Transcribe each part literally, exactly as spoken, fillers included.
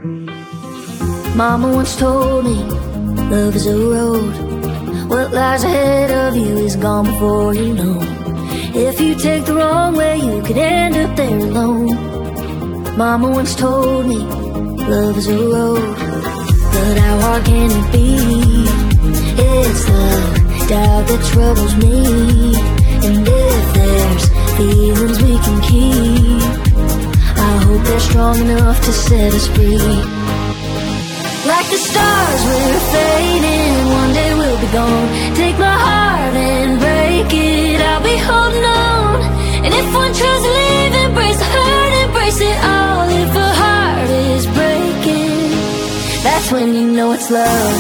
Mama once told me, love is a road. What lies ahead of you is gone before you know. If you take the wrong way, you could end up there alone. Mama once told me, love is a road. But how hard can it be? It's the doubt that troubles me. And if there's feelings we can keep, I hope they're strong enough to set us free. Like the stars, we're fading, one day we'll be gone. Take my heart and break it, I'll be holding on. And if one tries to leave, embrace the hurt, embrace it all. If a heart is breaking, that's when you know it's love.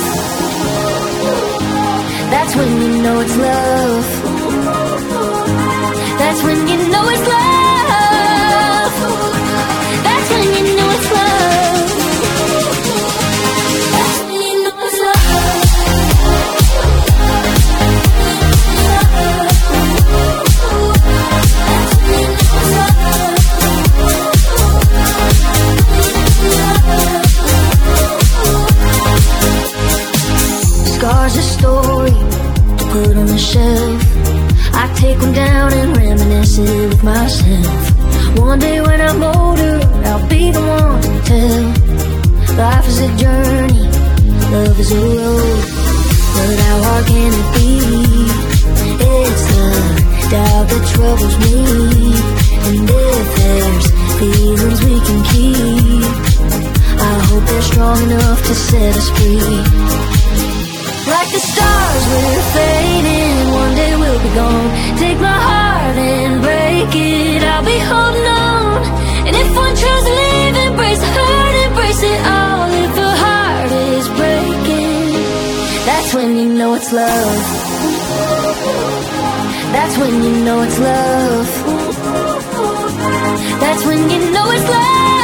That's when you know it's love. That's when you know it's love. That's when you know it's love. That's when you know it's love. Scars a story to put on the shelf. I take one down and reminisce it with myself. One day when I'm older, I'll be the one to tell. Life is a journey, love is a road. But how hard can it be? It's the doubt that troubles me. And if there's feelings we can keep, I hope they're strong enough to set us free. Like the stars, we're fading, one day we'll be gone. Take my heart and break it, I'll be holding on. And if one tries to leave, embrace the hurt, embrace it all. If a heart is breaking, that's when you know it's love. That's when you know it's love. That's when you know it's love.